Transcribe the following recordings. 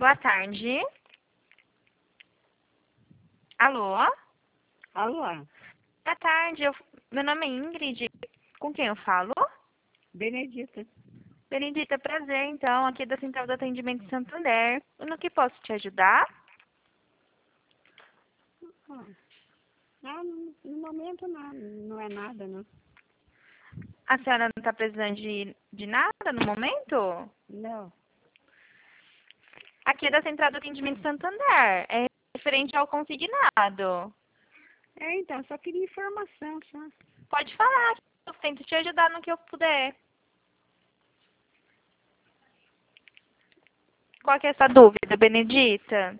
Boa tarde. Alô? Alô, Boa tarde. Meu nome é Ingrid. Com quem eu falo? Benedita. Benedita, prazer, então, aqui da Central do Atendimento Santander. No que posso te ajudar? Ah, no momento não é nada, não. A senhora não está precisando de nada no momento? Não. Aqui é da Central do Atendimento Santander. É referente ao consignado. Então, só queria informação, só. Pode falar, eu tento te ajudar no que eu puder. Qual que é essa dúvida, Benedita?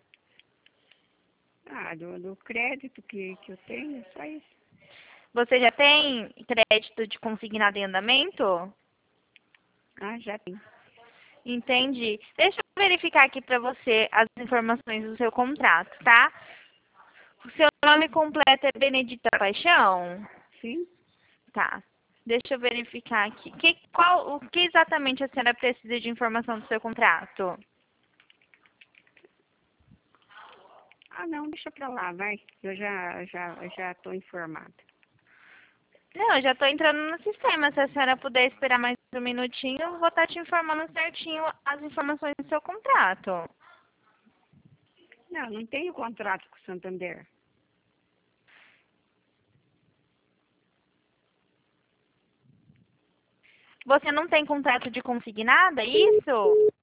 Do crédito que eu tenho, só isso. Você já tem crédito de consignado em andamento? Já tem. Entendi. Deixa eu verificar aqui para você as informações do seu contrato, tá? O seu nome completo é Benedita Paixão? Sim? Tá. Deixa eu verificar aqui. O que exatamente a senhora precisa de informação do seu contrato? Não, deixa pra lá, vai. Eu já tô informada. Não, eu já estou entrando no sistema. Se a senhora puder esperar mais um minutinho, eu vou estar te informando certinho as informações do seu contrato. Não tenho contrato com o Santander. Você não tem contrato de consignado, é isso?